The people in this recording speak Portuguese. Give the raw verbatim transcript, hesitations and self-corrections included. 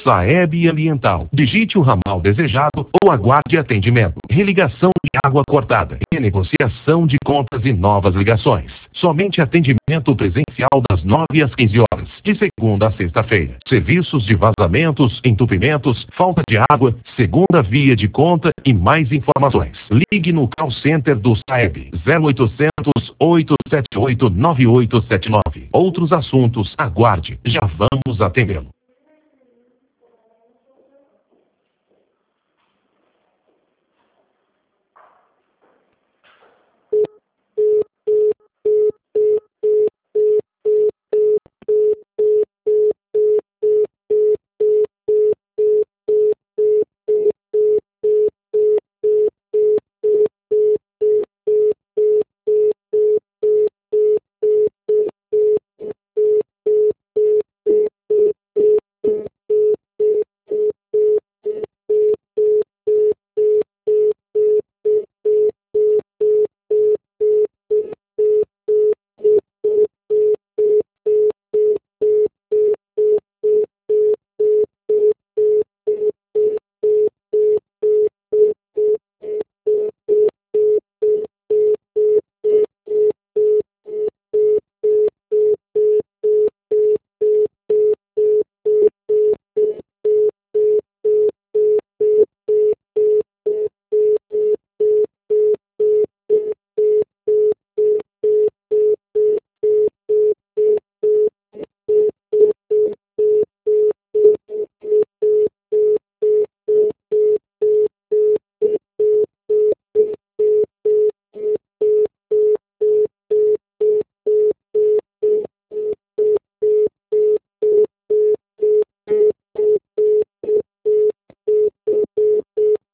Saeb Ambiental. Digite o ramal desejado ou aguarde atendimento. Religação de água cortada. Renegociação de contas e novas ligações. Somente atendimento presencial das nove às quinze horas, de segunda a sexta-feira. Serviços de vazamentos, entupimentos, falta de água, segunda via de conta e mais informações. Ligue no call center do Saeb zero oitocentos, oito sete oito, nove oito sete nove. Outros assuntos, aguarde. Já vamos atendê-lo.